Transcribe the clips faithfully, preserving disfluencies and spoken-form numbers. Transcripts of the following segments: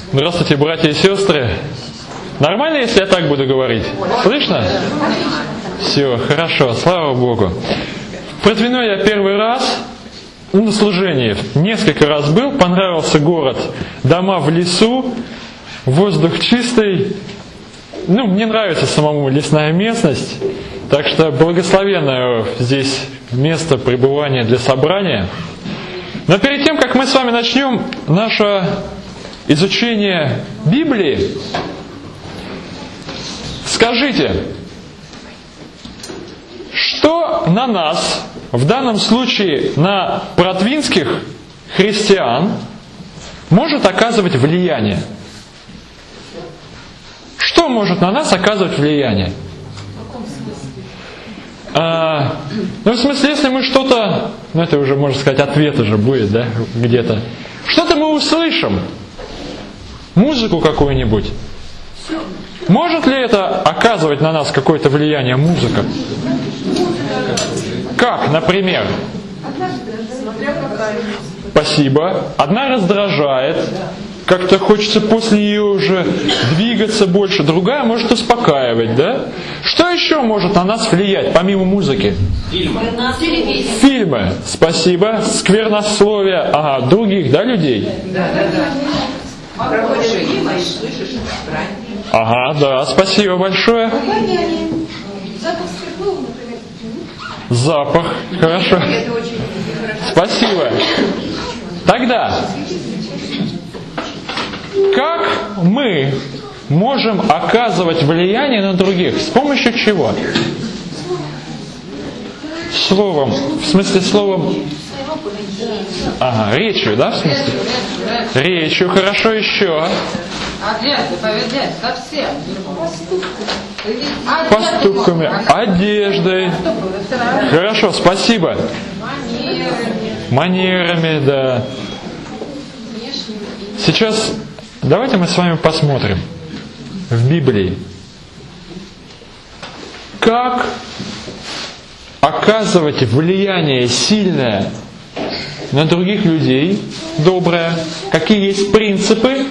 Здравствуйте, братья и сестры. Нормально, если я так буду говорить? Слышно? Все, хорошо, слава Богу. В Протвино я первый раз на служении несколько раз был, понравился город, дома в лесу, воздух чистый. Ну, мне нравится самому лесная местность, так что благословенное здесь место пребывания для собрания. Но перед тем, как мы с вами начнем наше изучение Библии, скажите, что на нас, в данном случае на протвинских христиан, может оказывать влияние? Что может на нас оказывать влияние? А, ну, в смысле, если мы что-то, ну, это уже, можно сказать, ответ уже будет, да, где-то. Что-то мы услышим, музыку какую-нибудь. Может ли это оказывать на нас какое-то влияние, музыка? Как, например? Спасибо. Одна раздражает, как-то хочется после нее уже двигаться больше, другая может успокаивать, да? Что еще может на нас влиять, помимо музыки? Фильмы. Фильмы. Спасибо. Сквернословие. Ага, других, да, людей? Да, да, да. Проходишь мимо и слышишь брань. Ага, да, спасибо большое. Запах, хорошо. Это очень хорошо. Спасибо. Тогда, как мы можем оказывать влияние на других? С помощью чего? Словом. В смысле словом? Ага, речью, да, в смысле? Речью, хорошо, еще. Одежды, поведение, совсем. Поступками, одеждой. Хорошо, спасибо. Манерами, да. Сейчас давайте мы с вами посмотрим в Библии, как оказывать влияние сильное на других людей, доброе, какие есть принципы,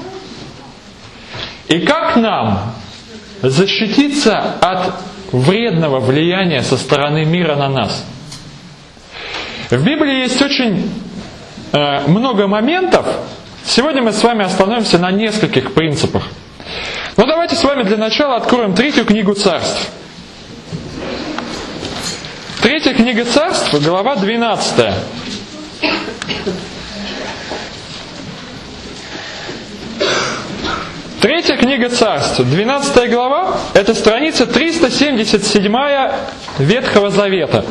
и как нам защититься от вредного влияния со стороны мира на нас. В Библии есть очень э, много моментов. Сегодня мы с вами остановимся на нескольких принципах. Но давайте с вами для начала откроем третью книгу Царств. Третья книга Царств, глава двенадцатая. Третья книга Царств, двенадцатая глава, это страница триста семьдесят семь Ветхого Завета.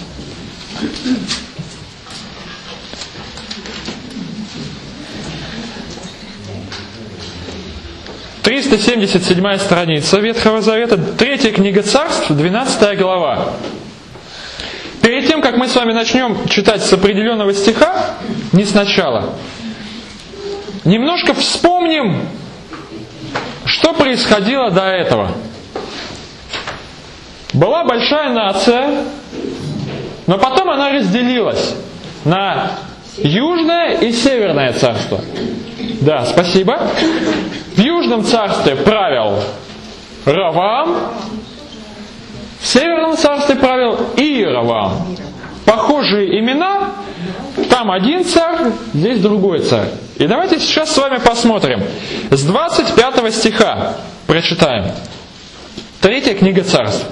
триста семьдесят седьмая страница Ветхого Завета, третья книга Царств, двенадцатая глава. Перед тем, как мы с вами начнем читать с определенного стиха, не сначала, немножко вспомним, что происходило до этого. Была большая нация, но потом она разделилась на Южное и Северное царство. Да, спасибо. В Южном царстве правил Роваам, в Северном царстве правил Иероваам. Похожие имена, там один царь, здесь другой царь. И давайте сейчас с вами посмотрим. С двадцать пятого стиха прочитаем. Третья книга Царств.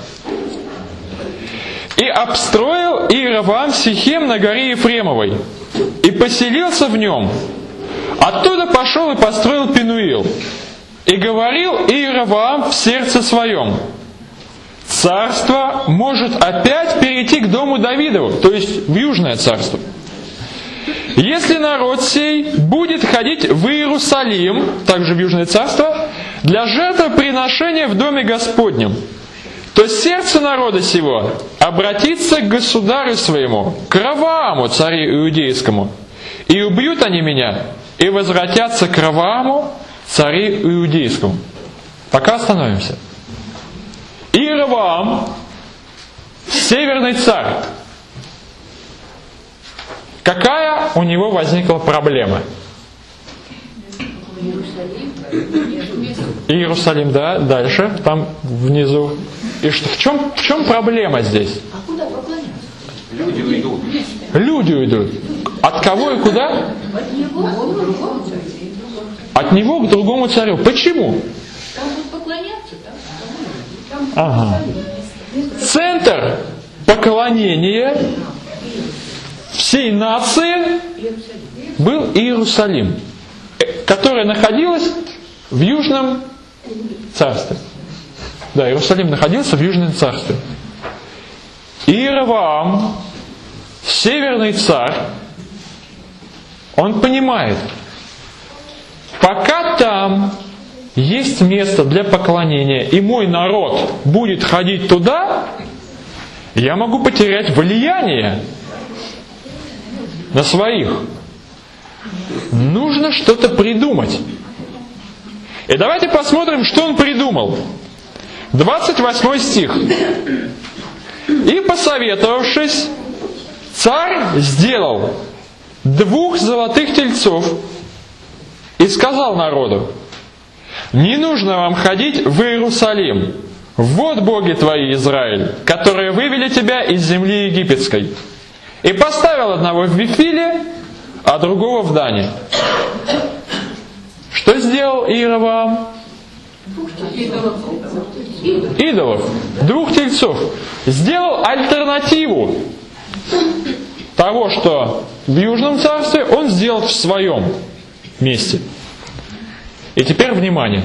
«И обстроил Иероваам Сихем на горе Ефремовой, и поселился в нем. Оттуда пошел и построил Пенуил. И говорил Иероваам в сердце своем: царство может опять перейти к дому Давидову», то есть в Южное царство. «Если народ сей будет ходить в Иерусалим», также в Южное царство, «для жертвоприношения в доме Господнем, то сердце народа сего обратится к государю своему, к Ровааму, царю иудейскому, и убьют они меня, и возвратятся к Ровааму, царю иудейскому». Пока остановимся. Иероваам, северный царь. Какая у него возникла проблема? Иерусалим, да, дальше, там внизу. И что, в чем, в чем проблема здесь? А куда поклоняться? Люди уйдут. Люди уйдут. От кого и куда? От него к другому царю. От него к другому царю. Почему? Там будут поклоняться, там. Ага. Центр поклонения всей нации был Иерусалим, которая находилась в Южном царстве. Да, Иерусалим находился в Южном царстве. Иеровоам, северный царь, он понимает, пока там есть место для поклонения, и мой народ будет ходить туда, я могу потерять влияние на своих. Нужно что-то придумать. И давайте посмотрим, что он придумал. двадцать восьмой стих. «И, посоветовавшись, царь сделал двух золотых тельцов и сказал народу: не нужно вам ходить в Иерусалим. Вот боги твои, Израиль, которые вывели тебя из земли египетской. И поставил одного в Вифиле, а другого в Дане». Что сделал Иеровоам? Идолов. Двух тельцов. Сделал альтернативу того, что в Южном царстве, он сделал в своем месте. И теперь внимание.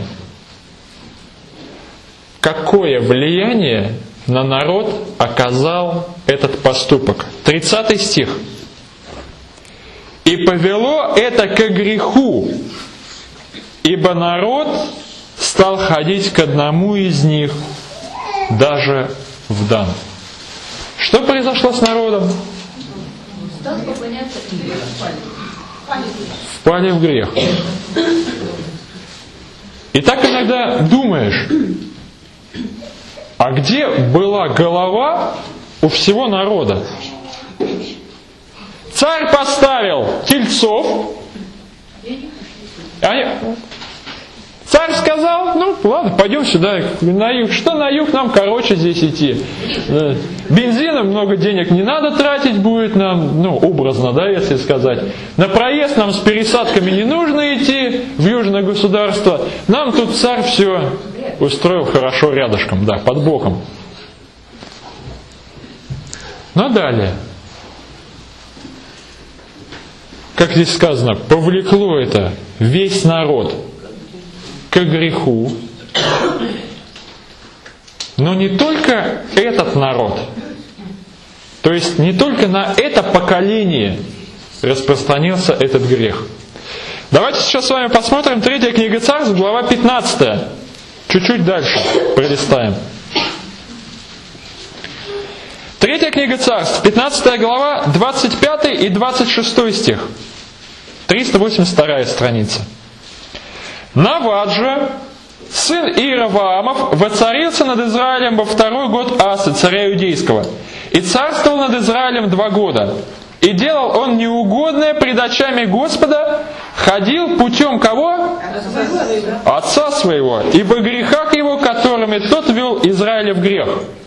Какое влияние на народ оказал этот поступок? тридцатый стих. «И повело это ко греху, ибо народ стал ходить к одному из них, даже в Дан». Что произошло с народом? Стал поклоняться идолам. Впали в грех. И так иногда думаешь, а где была голова у всего народа? Царь поставил тельцов. Они... Царь сказал: ну ладно, пойдем сюда, на юг. Что на юг, нам короче здесь идти. Бензина много денег не надо тратить будет нам, ну образно, да, если сказать. На проезд нам с пересадками не нужно идти в южное государство. Нам тут царь все устроил хорошо рядышком, да, под боком. Но далее, как здесь сказано, повлекло это весь народ к греху. Но не только этот народ, то есть не только на это поколение распространился этот грех. Давайте сейчас с вами посмотрим третья книга Царств, глава пятнадцатая. Чуть-чуть дальше пролистаем. Третья книга Царств, пятнадцатая глава, двадцать пятый и двадцать шестой стих. триста восемьдесят вторая страница. «Навад же, сын Иеровоамов, воцарился над Израилем во второй год Асы, царя Иудейского, и царствовал над Израилем два года. И делал он неугодное пред очами Господа, ходил путем кого? Отца своего, и во грехах его, которыми тот вел Израиля в грех».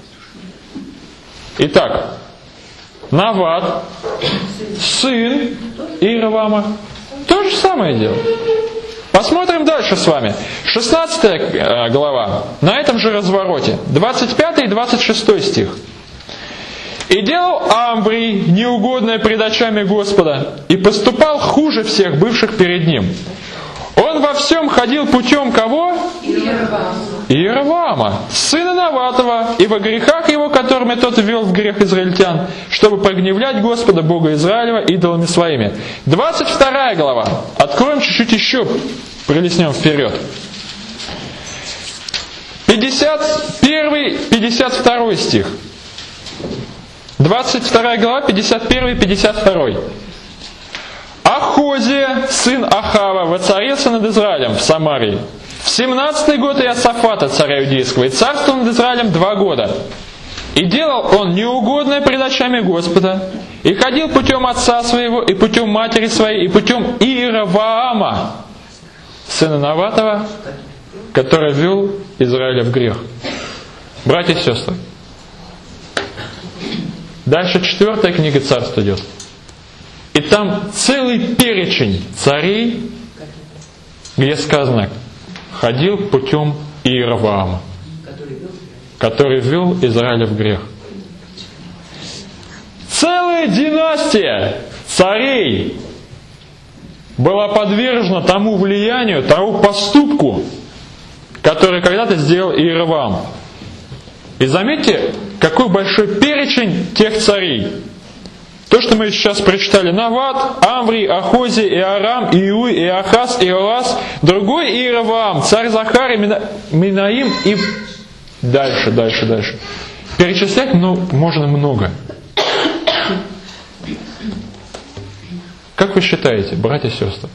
Итак, Навад, сын Иеровоама, то же самое дело. Посмотрим дальше с вами. шестнадцатая глава, на этом же развороте, двадцать пятый и двадцать шестой стих. «И делал Амврий неугодное пред очами Господа, и поступал хуже всех бывших перед ним. Он во всем ходил путем кого? Иеровоама, сына Наватова, и во грехах его, которыми тот ввел в грех израильтян, чтобы прогневлять Господа, Бога Израилева, идолами своими». двадцать вторая глава. Откроем чуть-чуть еще, пролистнем вперед. пятьдесят первый — пятьдесят второй стих. двадцать вторая глава, пятьдесят первый — пятьдесят второй. «Ахозия, сын Ахава, воцарился над Израилем в Самарии в семнадцатый год Иосафата, царя Иудейского, и царствовал над Израилем два года. И делал он неугодное пред очами Господа, и ходил путем отца своего, и путем матери своей, и путем Иеровоама, сына Наватова, который ввел Израиля в грех. Братья и сестры. Дальше четвертая книга Царств идет. И там целый перечень царей, где сказано, ходил путем Иеровоама, который ввел Израиля в грех. Целая династия царей была подвержена тому влиянию, тому поступку, который когда-то сделал Иеровоам. И заметьте, какой большой перечень тех царей. То, что мы сейчас прочитали: Нават, Амврий, Ахози, Иорам, Иуй, Иохас, Иоас, другой Иеровоам, царь Захарий, Минаим и дальше, дальше, дальше. Перечислять ну, можно много. Как вы считаете, братья и сестры,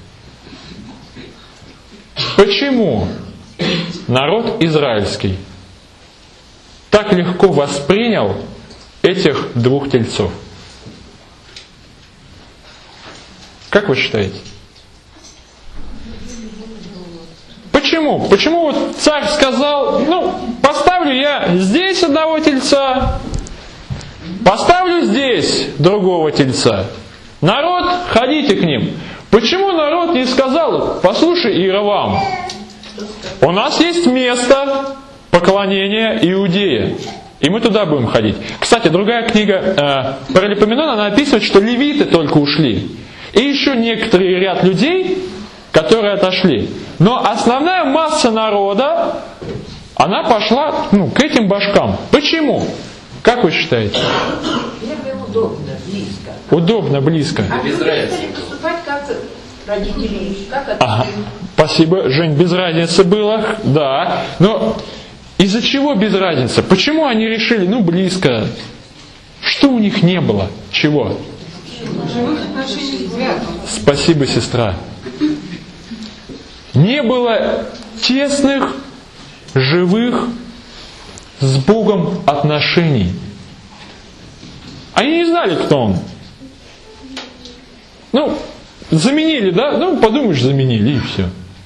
почему народ израильский так легко воспринял этих двух тельцов? Как вы считаете? Почему? Почему вот царь сказал, ну, поставлю я здесь одного тельца, поставлю здесь другого тельца. Народ, ходите к ним. Почему народ не сказал, послушай, Иеровоам, у нас есть место поклонения Иудея, и мы туда будем ходить. Кстати, другая книга э, Паралипоменон, она описывает, что левиты только ушли. И еще некоторый ряд людей, которые отошли. Но основная масса народа, она пошла ну, к этим башкам. Почему? Как вы считаете? Удобно, близко. Удобно, близко. А без разницы поступать как родители, как отцы. Ага. Спасибо, Жень, без разницы было, да. Но из-за чего без разницы? Почему они решили, ну, близко? Что у них не было? Чего? Спасибо, сестра. Не было тесных, живых с Богом отношений. Они не знали, кто Он. Ну, заменили, да? Ну, подумаешь, заменили, и все.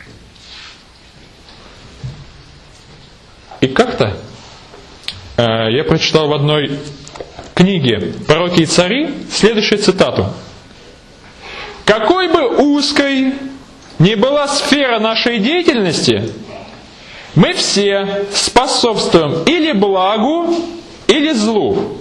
И как-то э, я прочитал в одной книге «Пророки и цари» следующую цитату. «Какой бы узкой ни была сфера нашей деятельности, мы все способствуем или благу, или злу.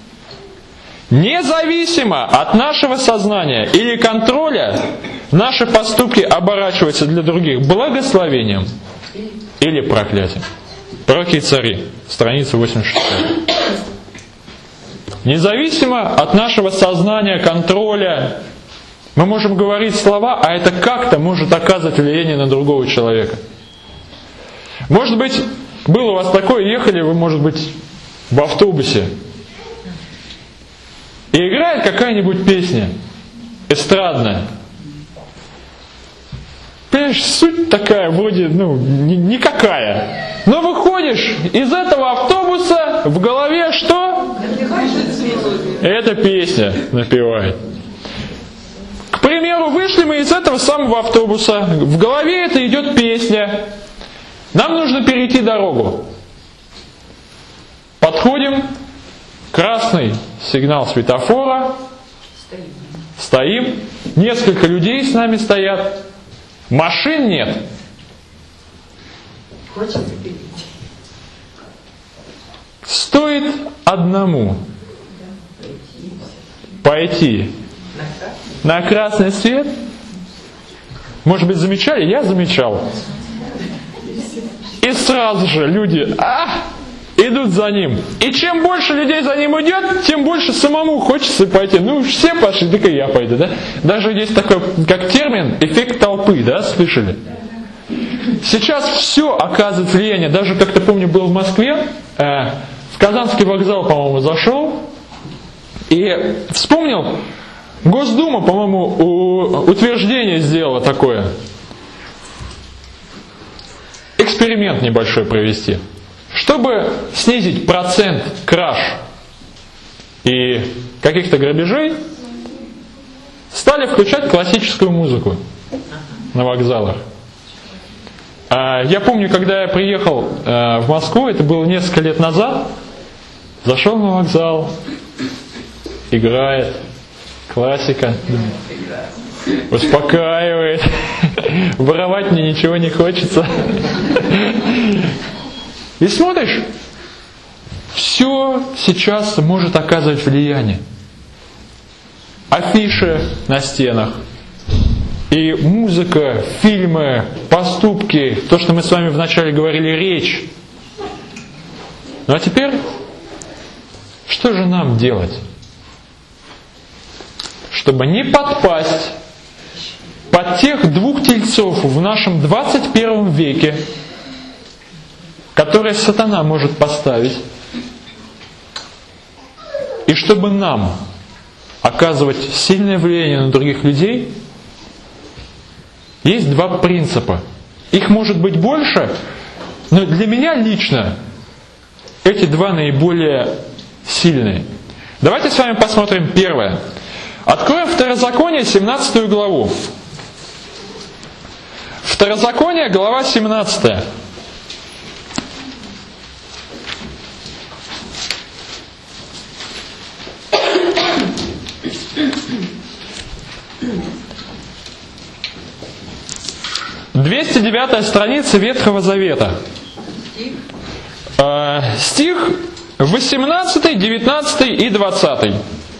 Независимо от нашего сознания или контроля, наши поступки оборачиваются для других благословением или проклятием». Пророки и цари, страница восемьдесят шесть. Независимо от нашего сознания, контроля, мы можем говорить слова, а это как-то может оказывать влияние на другого человека. Может быть, было у вас такое, ехали вы, может быть, в автобусе, и играет какая-нибудь песня эстрадная. Понимаешь, суть такая, вроде, ну, никакая. Но выходишь из этого автобуса, в голове что? Эта песня напевает. К примеру, вышли мы из этого самого автобуса, в голове это идет песня. Нам нужно перейти дорогу. Подходим, красный сигнал светофора, стоим, несколько людей с нами стоят, машин нет. Стоит одному пойти на красный свет. Может быть, замечали? Я замечал. И сразу же люди а, идут за ним. И чем больше людей за ним идет, тем больше самому хочется пойти. Ну, все пошли, так и я пойду. Да? Даже есть такой, как термин, эффект толпы, да, слышали? Сейчас все оказывает влияние. Даже, как-то помню, был в Москве, э, в Казанский вокзал, по-моему, зашел, и вспомнил, Госдума, по-моему, утверждение сделала такое. Эксперимент небольшой провести. Чтобы снизить процент краж и каких-то грабежей, стали включать классическую музыку на вокзалах. Я помню, когда я приехал в Москву, это было несколько лет назад, зашел на вокзал, играет, классика, успокаивает, воровать мне ничего не хочется. И смотришь, все сейчас может оказывать влияние. Афиши на стенах, и музыка, фильмы, поступки, то, что мы с вами вначале говорили, речь. Ну а теперь, что же нам делать? Чтобы не подпасть под тех двух тельцов в нашем двадцать первом веке, которые сатана может поставить, и чтобы нам оказывать сильное влияние на других людей, есть два принципа. Их может быть больше, но для меня лично эти два наиболее сильные. Давайте с вами посмотрим первое. Откроем Второзаконие, семнадцатую главу. Второзаконие, глава семнадцатая. двести девятая страница Ветхого Завета. Э, стих восемнадцатый, девятнадцатый и двадцатый.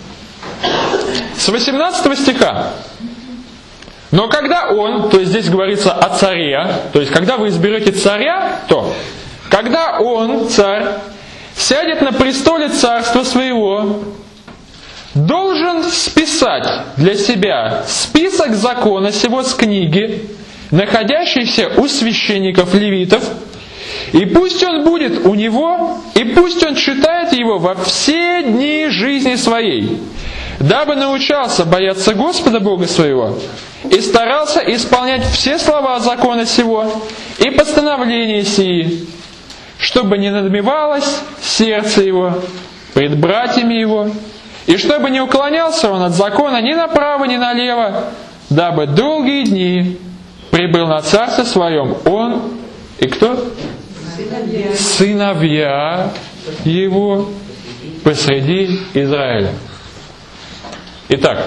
С восемнадцатого стиха. Но когда он, то есть здесь говорится о царе, то есть когда вы изберете царя, то когда он, царь, сядет на престоле царства своего, должен списать для себя список закона сего с книги, находящийся у священников левитов, и пусть он будет у него, и пусть он читает его во все дни жизни своей, дабы научался бояться Господа Бога своего, и старался исполнять все слова закона сего и постановления сии, чтобы не надмевалось сердце его пред братьями его, и чтобы не уклонялся он от закона ни направо, ни налево, дабы долгие дни прибыл на царстве своем он и кто? Сыновья, Сыновья его посреди Израиля. Итак,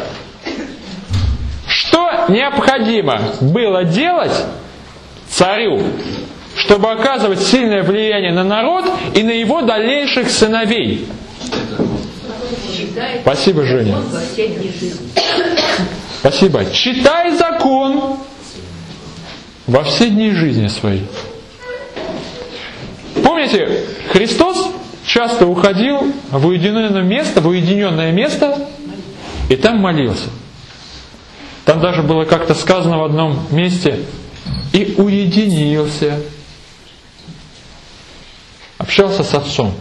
что необходимо было делать царю, чтобы оказывать сильное влияние на народ и на его дальнейших сыновей? Спасибо, Женя. Спасибо. Читай закон во все дни жизни своей. Помните, Христос часто уходил в уединенное место, в уединенное место, и там молился. Там даже было как-то сказано в одном месте: и уединился. Общался с Отцом.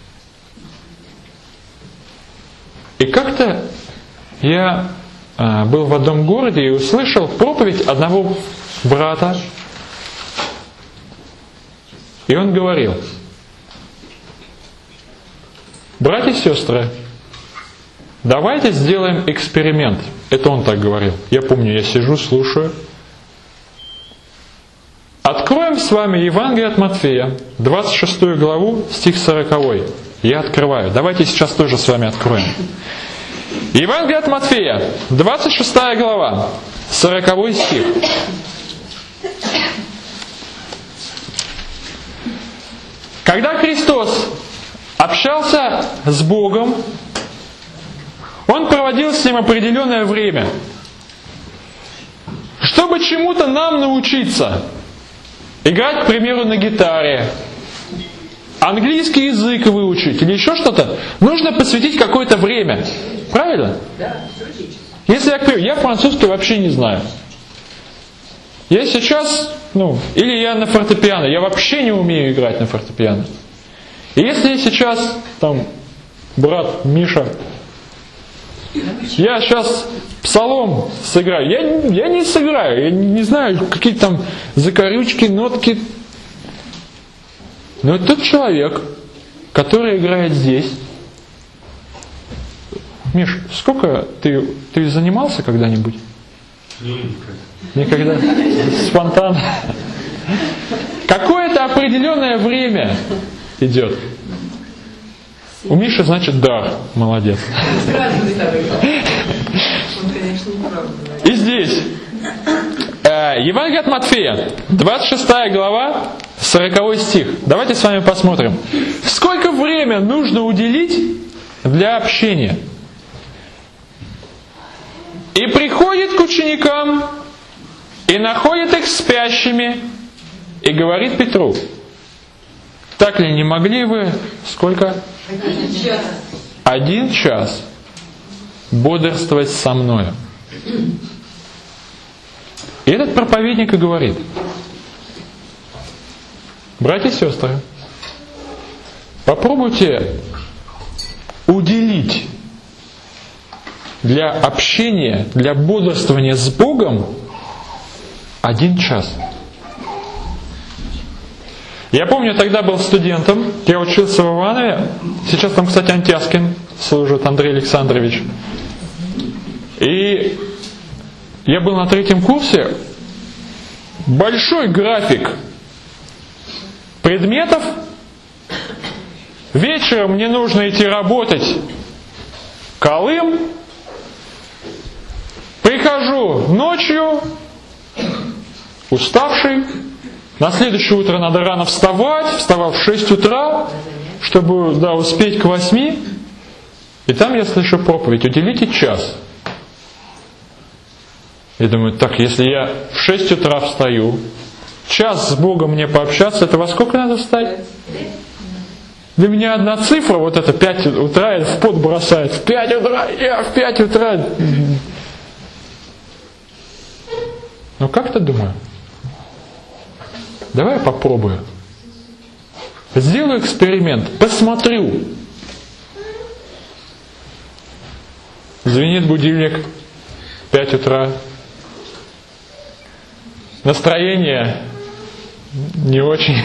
И как-то я а, был в одном городе и услышал проповедь одного брата. И он говорил: братья и сестры, давайте сделаем эксперимент. Это он так говорил. Я помню, я сижу, слушаю. Откроем с вами Евангелие от Матфея, двадцать шестую главу, стих сороковой. Я открываю. Давайте сейчас тоже с вами откроем. Евангелие от Матфея, двадцать шестая глава, сороковой стих. Когда Христос общался с Богом, Он проводил с Ним определенное время. Чтобы чему-то нам научиться, играть, к примеру, на гитаре, английский язык выучить или еще что-то, нужно посвятить какое-то время. Правильно? Если я, к примеру, я французский вообще не знаю. Я сейчас, ну, или я на фортепиано, я вообще не умею играть на фортепиано. И если сейчас, там, брат Миша, я сейчас псалом сыграю, я, я не сыграю, я не знаю, какие там закорючки, нотки. Но тот человек, который играет здесь. Миш, сколько ты, ты занимался когда-нибудь? Никогда. Никогда? Спонтанно? Какое-то определенное время идет. У Миши, значит, дар. Молодец. И здесь. Евангелие от Матфея, двадцать шестая глава, сороковой стих. Давайте с вами посмотрим. Сколько времени нужно уделить для общения? И приходит к ученикам, и находит их спящими, и говорит Петру: так ли не могли вы, сколько? Один час. Один час бодрствовать со мною. И этот проповедник и говорит: братья и сестры, попробуйте уделить для общения, для бодрствования с Богом один час. Я помню, тогда был студентом, я учился в Иванове, сейчас там, кстати, Антяскин служит, Андрей Александрович. И я был на третьем курсе, большой график предметов, вечером мне нужно идти работать Колым, прихожу ночью, уставший, на следующее утро надо рано вставать, вставал в шесть утра, чтобы да, успеть к восьми, и там я слышу проповедь: уделите час. Я думаю, так, если я в шесть утра встаю, час с Богом мне пообщаться, это во сколько надо встать? Для меня одна цифра, вот это пять утра, я в пот бросает. В пять утра, я в пять утра. Ну как-то думаю, давай я попробую. Сделаю эксперимент, посмотрю. Звенит будильник, пять утра. Настроение не очень.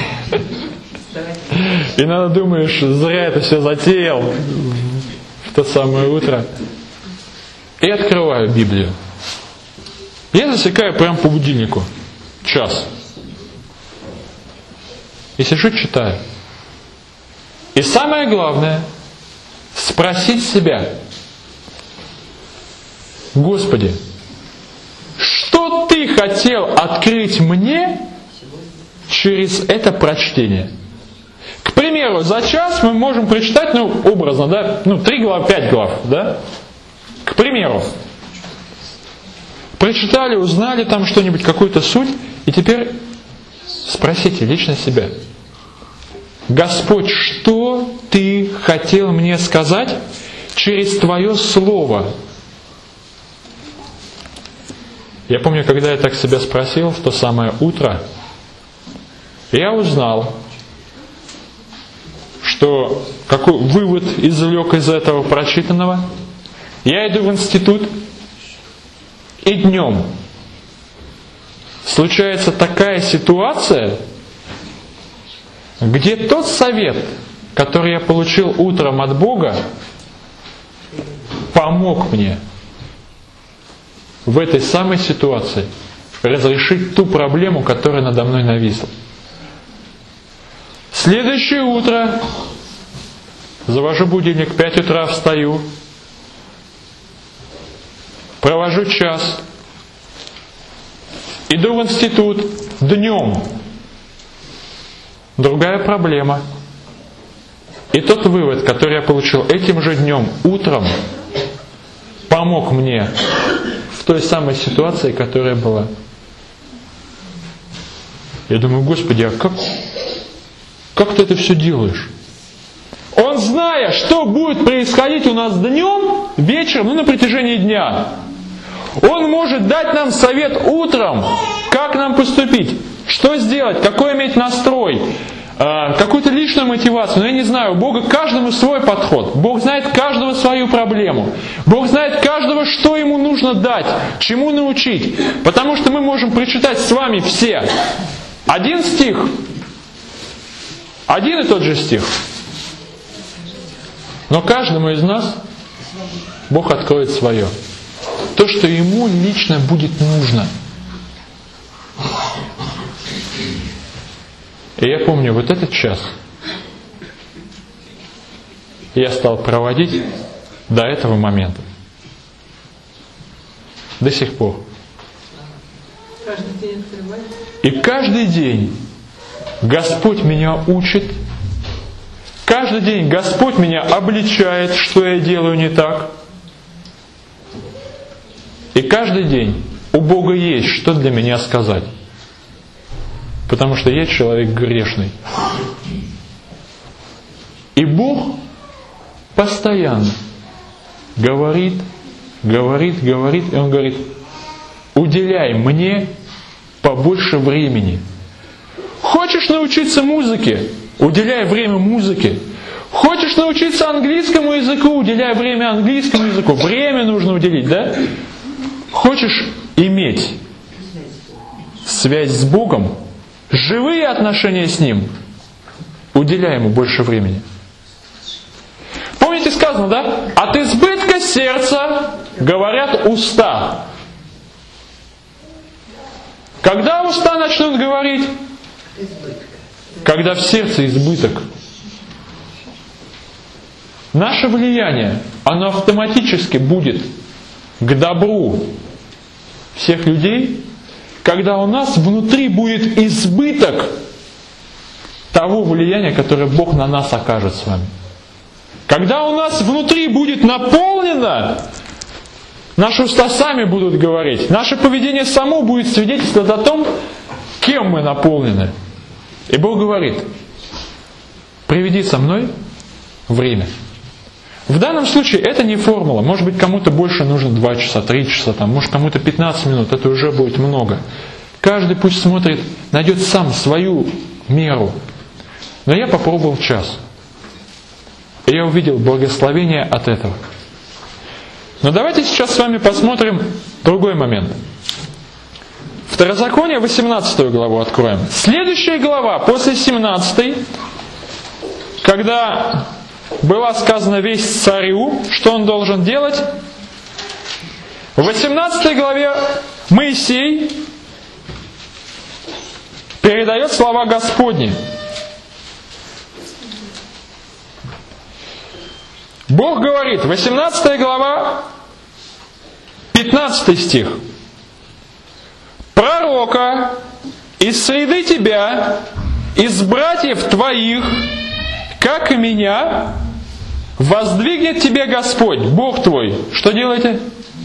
И надо думаешь, зря это все затеял в то самое утро. И открываю Библию. Я засекаю прям по будильнику. Час. И сижу, читаю. И самое главное, спросить себя: Господи, что Ты хотел открыть мне через это прочтение? К примеру, за час мы можем прочитать, ну, образно, да, ну, три главы, пять глав, да? К примеру. Прочитали, узнали там что-нибудь, какую-то суть, и теперь спросите лично себя: Господь, что Ты хотел мне сказать через Твое Слово? Я помню, когда я так себя спросил в то самое утро, я узнал, что какой вывод извлек из этого прочитанного. Я иду в институт, и днем случается такая ситуация, где тот совет, который я получил утром от Бога, помог мне в этой самой ситуации разрешить ту проблему, которая надо мной нависла. Следующее утро завожу будильник, пять утра встаю, провожу час, иду в институт днем. Другая проблема. И тот вывод, который я получил этим же днем, утром, помог мне в той самой ситуации, которая была. Я думаю, Господи, а как, как ты это все делаешь? Он, зная, что будет происходить у нас днем, вечером, ну на протяжении дня, Он может дать нам совет утром, как нам поступить, что сделать, какой иметь настрой, какую-то личную мотивацию. Но я не знаю, у Бога каждому свой подход. Бог знает каждого свою проблему. Бог знает каждого, что ему нужно дать, чему научить. Потому что мы можем прочитать с вами все один стих, один и тот же стих. Но каждому из нас Бог откроет свое. То, что ему лично будет нужно. И я помню, вот этот час я стал проводить до этого момента. До сих пор. Каждый день открывать. И каждый день Господь меня учит. Каждый день Господь меня обличает, что я делаю не так. И каждый день у Бога есть что для меня сказать. Потому что я человек грешный. И Бог постоянно говорит, говорит, говорит, и Он говорит: уделяй мне побольше времени. Хочешь научиться музыке? Уделяй время музыке. Хочешь научиться английскому языку? Уделяй время английскому языку. Время нужно уделить, да? Хочешь иметь связь с Богом, живые отношения с Ним? Уделяй Ему больше времени. Помните, сказано, да? От избытка сердца говорят уста. Когда уста начнут говорить? Когда в сердце избыток. Наше влияние, оно автоматически будет к добру всех людей, когда у нас внутри будет избыток того влияния, которое Бог на нас окажет с вами. Когда у нас внутри будет наполнено, наши уста сами будут говорить, наше поведение само будет свидетельствовать о том, кем мы наполнены. И Бог говорит: приведи со мной время. В данном случае это не формула. Может быть, кому-то больше нужно два часа, три часа, там, может, кому-то пятнадцать минут, это уже будет много. Каждый пусть смотрит, найдет сам свою меру. Но я попробовал час. И я увидел благословение от этого. Но давайте сейчас с вами посмотрим другой момент. Второзаконие, восемнадцатую главу откроем. Следующая глава, после семнадцатой, когда была сказана весть царю, что он должен делать, в восемнадцатой главе Моисей передает слова Господни. Бог говорит, восемнадцатая глава, пятнадцатый стих. «Пророка из среды тебя, из братьев твоих, как и меня, воздвигнет тебе Господь, Бог твой». Что делаете?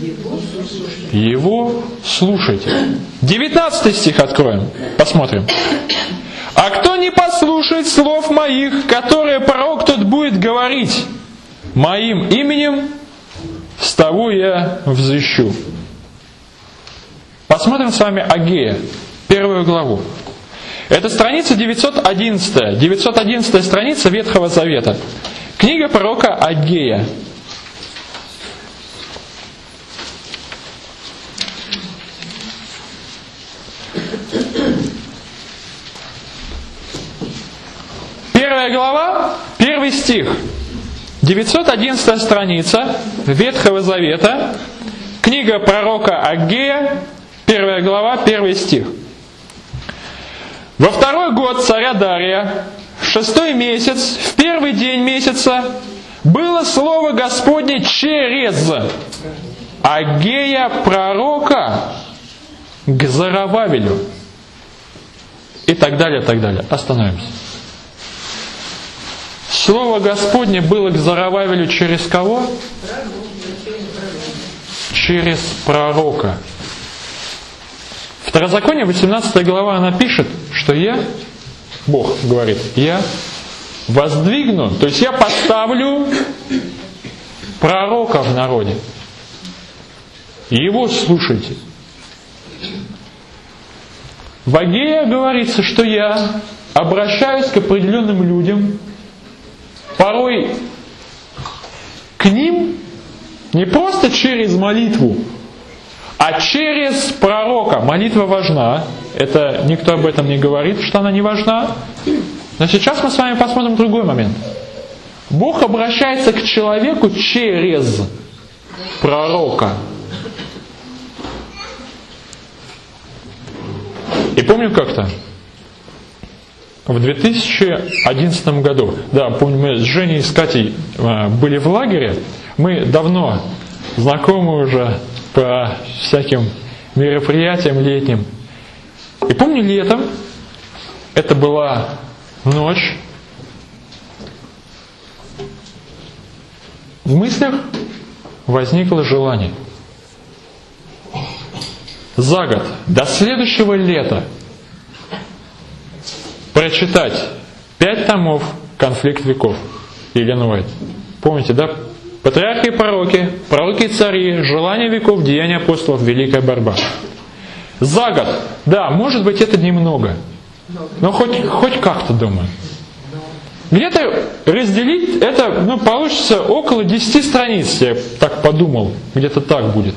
Его слушайте. девятнадцатый стих откроем, посмотрим. «А кто не послушает слов моих, которые пророк тот будет говорить моим именем, с того я взыщу». Посмотрим с вами Агея, первую главу. Это страница девятьсот одиннадцатая. девятьсот одиннадцатая страница Ветхого Завета. Книга пророка Агея. Первая глава, первый стих. девятьсот одиннадцатая страница Ветхого Завета. Книга пророка Агея, первая глава, первый стих. «Во второй год царя Дария, в шестой месяц, в первый день месяца, было слово Господне через Агея пророка к Зоровавелю». И так далее, так далее. Остановимся. Слово Господне было к Зоровавелю через кого? Через пророка. Второзаконие, восемнадцатая глава, она пишет, что я, Бог говорит, я воздвигну, то есть я поставлю пророка в народе. Его слушайте. В Агее говорится, что я обращаюсь к определенным людям, порой к ним не просто через молитву, а через пророка. Молитва важна. Это никто об этом не говорит, что она не важна. Но сейчас мы с вами посмотрим другой момент. Бог обращается к человеку через пророка. И помню как-то в две тысячи одиннадцатом году, да, помню, мы с Женей и с Катей были в лагере, мы давно знакомы уже по всяким мероприятиям летним. И помню, летом, это была ночь, в мыслях возникло желание за год, до следующего лета, прочитать пять томов «Конфликт веков» Эллен Уайт. Помните, да? Патриархи и пророки, пророки и цари, желания веков, деяния апостолов, великая борьба. За год. Да, может быть, это немного. Но хоть, хоть как-то, думаю. Где-то разделить это, ну, получится около десяти страниц, я так подумал. Где-то так будет.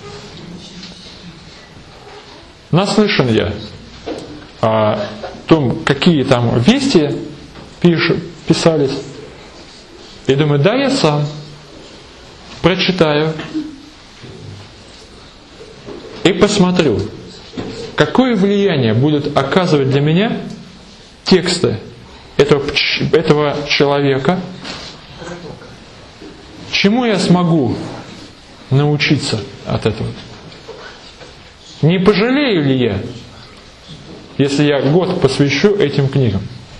Наслышан я о том, какие там вести пиш, писались. И думаю, да, я сам прочитаю и посмотрю, какое влияние будут оказывать для меня тексты этого, этого человека, чему я смогу научиться от этого. Не пожалею ли я, если я год посвящу этим книгам?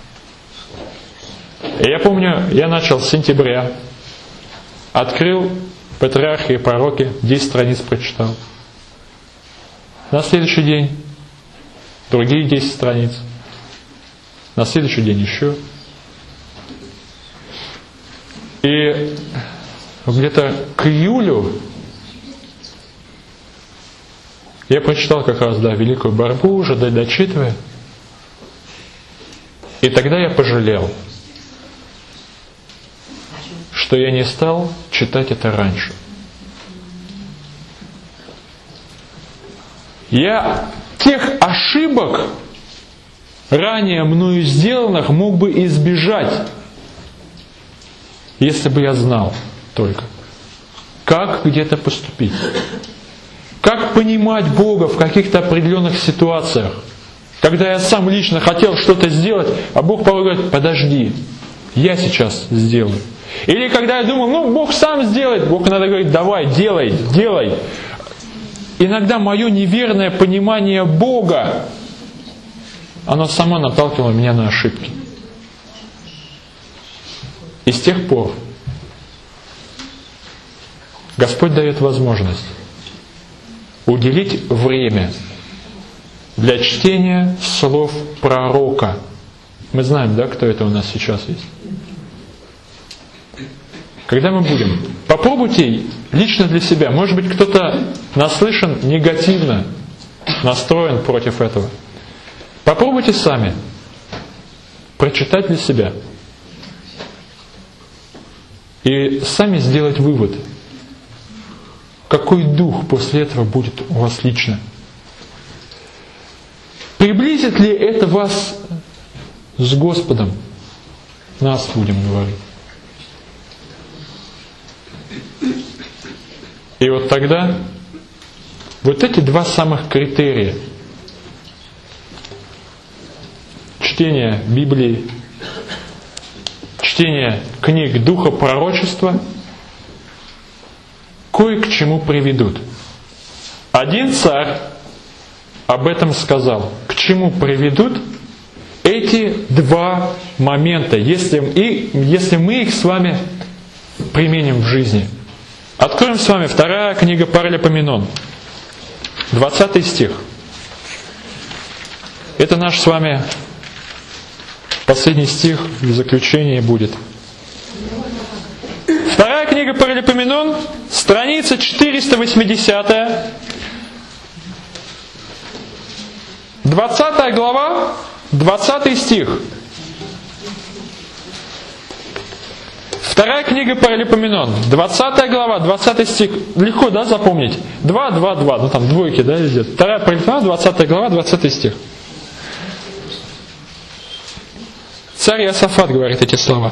И я помню, я начал с сентября, открыл «Патриархи и пророки», десять страниц прочитал. На следующий день другие десять страниц. На следующий день еще. И где-то к июлю я прочитал как раз, да, «Великую борьбу», уже дочитывая. И тогда я пожалел, что я не стал читать это раньше. Я тех ошибок, ранее мною сделанных, мог бы избежать, если бы я знал только, как где-то поступить. Как понимать Бога в каких-то определенных ситуациях. Когда я сам лично хотел что-то сделать, а Бог порой говорит, подожди, я сейчас сделаю. Или когда я думал, ну Бог сам сделает, Бог иногда говорит, давай, делай, делай. Иногда мое неверное понимание Бога, оно само наталкивало меня на ошибки. И с тех пор Господь дает возможность уделить время для чтения слов пророка. Мы знаем, да, кто это у нас сейчас есть? Когда мы будем? Попробуйте лично для себя. Может быть, кто-то наслышан негативно, настроен против этого. Попробуйте сами прочитать для себя. И сами сделать вывод. Какой дух после этого будет у вас лично? Приблизит ли это вас с Господом? Нас будем говорить. И вот тогда вот эти два самых критерия чтение Библии, чтение книг Духа Пророчества кое к чему приведут. Один царь об этом сказал. К чему приведут эти два момента, если, и, если мы их с вами применим в жизни. Откроем с вами вторая книга Паралипоменон, двадцатый стих. Это наш с вами последний стих в заключении будет. Вторая книга Паралипоменон, страница четыреста восьмидесятая, двадцатая глава, двадцатый стих. Вторая книга Паралипоменон, двадцатая глава, двадцатый стих. Легко, да, запомнить? два, два, два, ну там двойки, да, идет. Вторая Паралипоменон, двадцатая глава, двадцатый стих. Царь Иосафат говорит эти слова.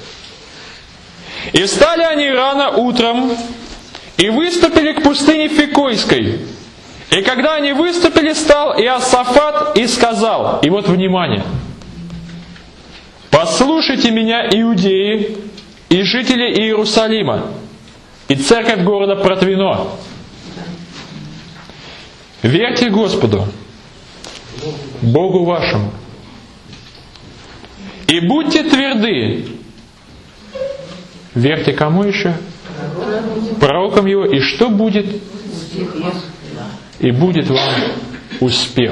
«И встали они рано утром, и выступили к пустыне Фикойской. И когда они выступили, стал Иосафат и сказал», и вот внимание, послушайте меня, иудеи и жители Иерусалима, и церковь города Протвино. Верьте Господу, Богу вашему, и будьте тверды. Верьте кому еще? Пророкам его. И что будет? И будет вам успех.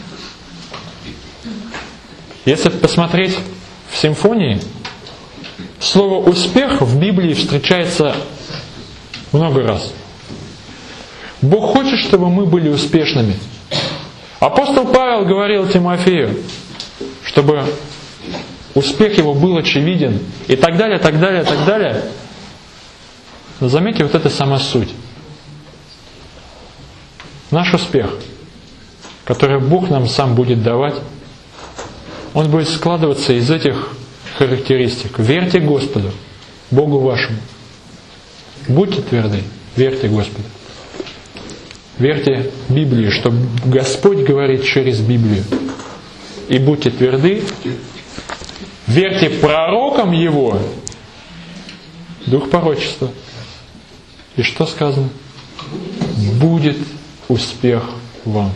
Если посмотреть в симфонии, слово «успех» в Библии встречается много раз. Бог хочет, чтобы мы были успешными. Апостол Павел говорил Тимофею, чтобы успех его был очевиден, и так далее, так далее, так далее. Но заметьте, вот это сама суть. Наш успех, который Бог нам сам будет давать, он будет складываться из этих характеристик. Верьте Господу, Богу вашему. Будьте тверды, верьте Господу. Верьте Библии, что Господь говорит через Библию. И будьте тверды. Верьте пророкам Его. Дух пророчества. И что сказано? Будет успех вам.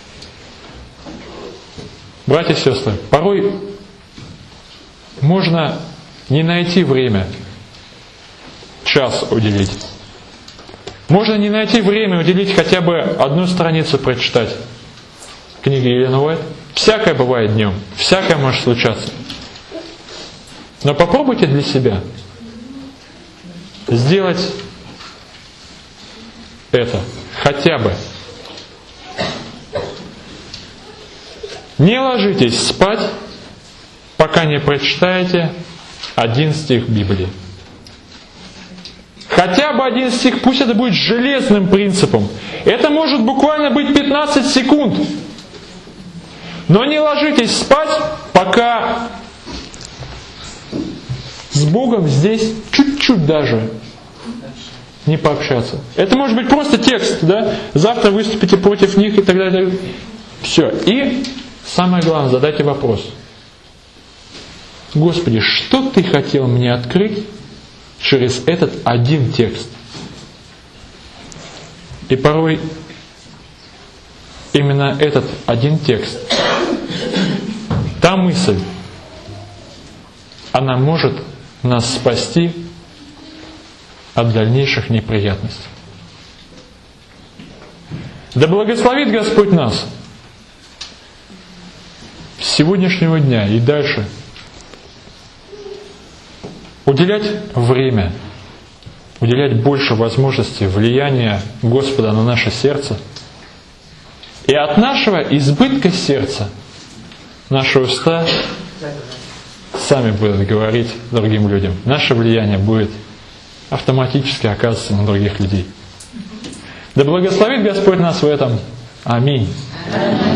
Братья и сестры, порой можно не найти время, час уделить. Можно не найти время уделить хотя бы одну страницу прочитать книги Елены Уайт. Всякое бывает днем, всякое может случаться. Но попробуйте для себя сделать это хотя бы. Не ложитесь спать, пока не прочитаете один стих Библии. Хотя бы один стих, пусть это будет железным принципом. Это может буквально быть пятнадцать секунд. Но не ложитесь спать, пока с Богом здесь чуть-чуть даже не пообщаться. Это может быть просто текст, да? Завтра выступите против них и так далее. Все. И самое главное, задайте вопрос. Господи, что Ты хотел мне открыть через этот один текст? И порой именно этот один текст, та мысль, она может нас спасти от дальнейших неприятностей. Да благословит Господь нас с сегодняшнего дня и дальше уделять время, уделять больше возможностей влияния Господа на наше сердце. И от нашего избытка сердца наши уста сами будут говорить другим людям. Наше влияние будет автоматически оказываться на других людей. Да благословит Господь нас в этом. Аминь.